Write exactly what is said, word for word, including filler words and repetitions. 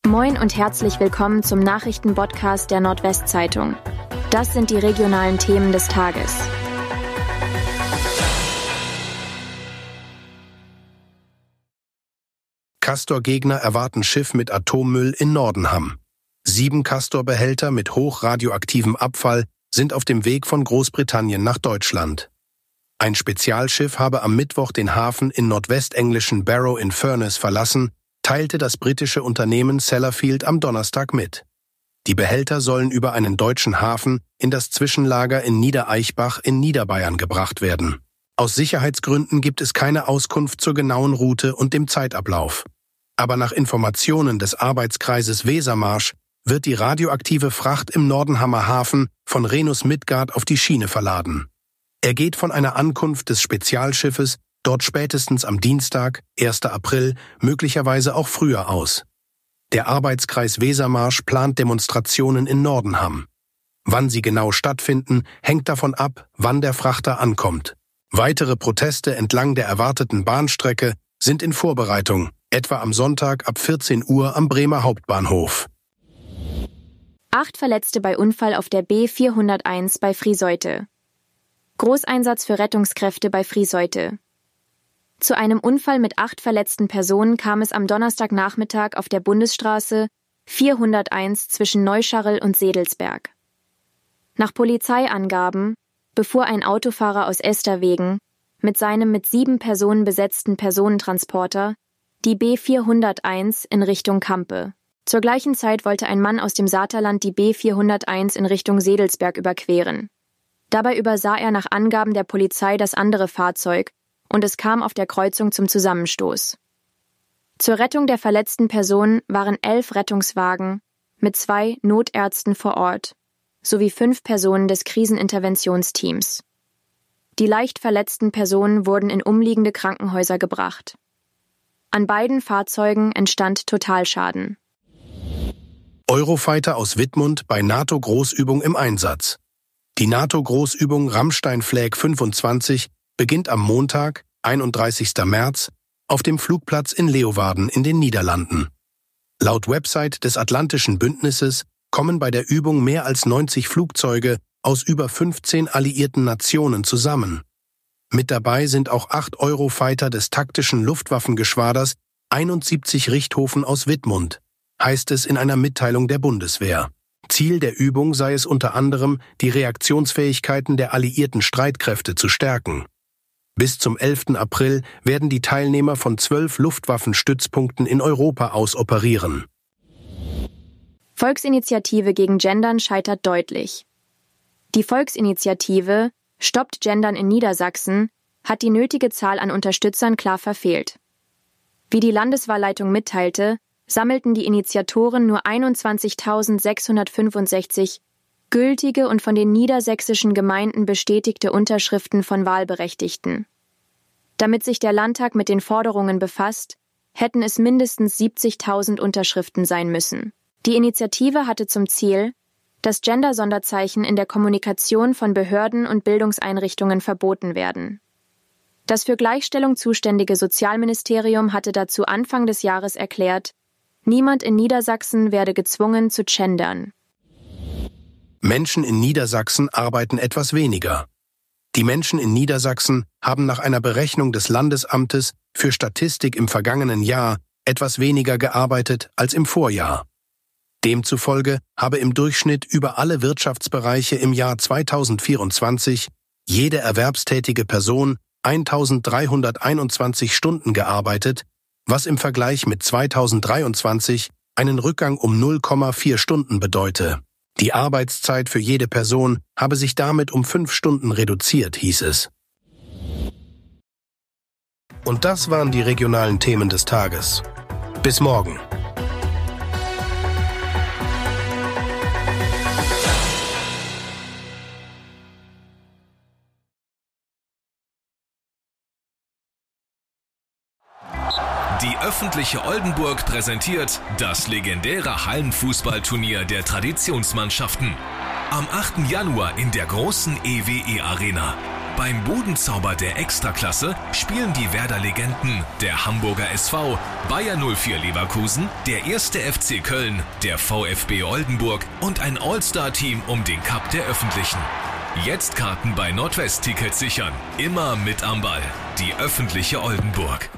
Moin und herzlich willkommen zum Nachrichtenpodcast der Nordwestzeitung. Das sind die regionalen Themen des Tages. Castor-Gegner erwarten Schiff mit Atommüll in Nordenham. Sieben Castor-Behälter mit hochradioaktivem Abfall sind auf dem Weg von Großbritannien nach Deutschland. Ein Spezialschiff habe am Mittwoch den Hafen in nordwestenglischen Barrow-in-Furness verlassen, teilte das britische Unternehmen Sellafield am Donnerstag mit. Die Behälter sollen über einen deutschen Hafen in das Zwischenlager in Niedereichbach in Niederbayern gebracht werden. Aus Sicherheitsgründen gibt es keine Auskunft zur genauen Route und dem Zeitablauf. Aber nach Informationen des Arbeitskreises Wesermarsch wird die radioaktive Fracht im Nordenhamer Hafen von Rhenus-Midgard auf die Schiene verladen. Er geht von einer Ankunft des Spezialschiffes dort spätestens am Dienstag, ersten April, möglicherweise auch früher aus. Der Arbeitskreis Wesermarsch plant Demonstrationen in Nordenham. Wann sie genau stattfinden, hängt davon ab, wann der Frachter ankommt. Weitere Proteste entlang der erwarteten Bahnstrecke sind in Vorbereitung, etwa am Sonntag ab vierzehn Uhr am Bremer Hauptbahnhof. Acht Verletzte bei Unfall auf der B vierhunderteins bei Frieseute. Großeinsatz für Rettungskräfte bei Frieseute. Zu einem Unfall mit acht verletzten Personen kam es am Donnerstagnachmittag auf der Bundesstraße vierhunderteins zwischen Neuscharrel und Sedelsberg. Nach Polizeiangaben befuhr ein Autofahrer aus Esterwegen mit seinem mit sieben Personen besetzten Personentransporter die B vierhunderteins in Richtung Kampe. Zur gleichen Zeit wollte ein Mann aus dem Saterland die B vierhunderteins in Richtung Sedelsberg überqueren. Dabei übersah er nach Angaben der Polizei das andere Fahrzeug und es kam auf der Kreuzung zum Zusammenstoß. Zur Rettung der verletzten Personen waren elf Rettungswagen mit zwei Notärzten vor Ort sowie fünf Personen des Kriseninterventionsteams. Die leicht verletzten Personen wurden in umliegende Krankenhäuser gebracht. An beiden Fahrzeugen entstand Totalschaden. Eurofighter aus Wittmund bei NATO-Großübung im Einsatz. Die NATO-Großübung Rammstein Flag fünfundzwanzig beginnt am Montag, einunddreißigsten März, auf dem Flugplatz in Leeuwarden in den Niederlanden. Laut Website des Atlantischen Bündnisses kommen bei der Übung mehr als neunzig Flugzeuge aus über fünfzehn alliierten Nationen zusammen. Mit dabei sind auch acht Eurofighter des taktischen Luftwaffengeschwaders, einundsiebzig Richthofen aus Wittmund, heißt es in einer Mitteilung der Bundeswehr. Ziel der Übung sei es unter anderem, die Reaktionsfähigkeiten der alliierten Streitkräfte zu stärken. Bis zum elften April werden die Teilnehmer von zwölf Luftwaffenstützpunkten in Europa aus operieren. Volksinitiative gegen Gendern scheitert deutlich. Die Volksinitiative Stoppt Gendern in Niedersachsen hat die nötige Zahl an Unterstützern klar verfehlt. Wie die Landeswahlleitung mitteilte, sammelten die Initiatoren nur einundzwanzigtausendsechshundertfünfundsechzig gültige und von den niedersächsischen Gemeinden bestätigte Unterschriften von Wahlberechtigten. Damit sich der Landtag mit den Forderungen befasst, hätten es mindestens siebzigtausend Unterschriften sein müssen. Die Initiative hatte zum Ziel, dass Gender-Sonderzeichen in der Kommunikation von Behörden und Bildungseinrichtungen verboten werden. Das für Gleichstellung zuständige Sozialministerium hatte dazu Anfang des Jahres erklärt, niemand in Niedersachsen werde gezwungen zu gendern. Menschen in Niedersachsen arbeiten etwas weniger. Die Menschen in Niedersachsen haben nach einer Berechnung des Landesamtes für Statistik im vergangenen Jahr etwas weniger gearbeitet als im Vorjahr. Demzufolge habe im Durchschnitt über alle Wirtschaftsbereiche im Jahr zweitausendvierundzwanzig jede erwerbstätige Person eintausenddreihunderteinundzwanzig Stunden gearbeitet, was im Vergleich mit zweitausenddreiundzwanzig einen Rückgang um null Komma vier Stunden bedeute. Die Arbeitszeit für jede Person habe sich damit um fünf Stunden reduziert, hieß es. Und das waren die regionalen Themen des Tages. Bis morgen. Die öffentliche Oldenburg präsentiert das legendäre Hallenfußballturnier der Traditionsmannschaften. Am achten Januar in der großen E W E Arena. Beim Budenzauber der Extraklasse spielen die Werder-Legenden, der Hamburger S V, Bayer null vier Leverkusen, der erste F C Köln, der VfB Oldenburg und ein All-Star-Team um den Cup der Öffentlichen. Jetzt Karten bei Nordwest Tickets sichern. Immer mit am Ball. Die öffentliche Oldenburg.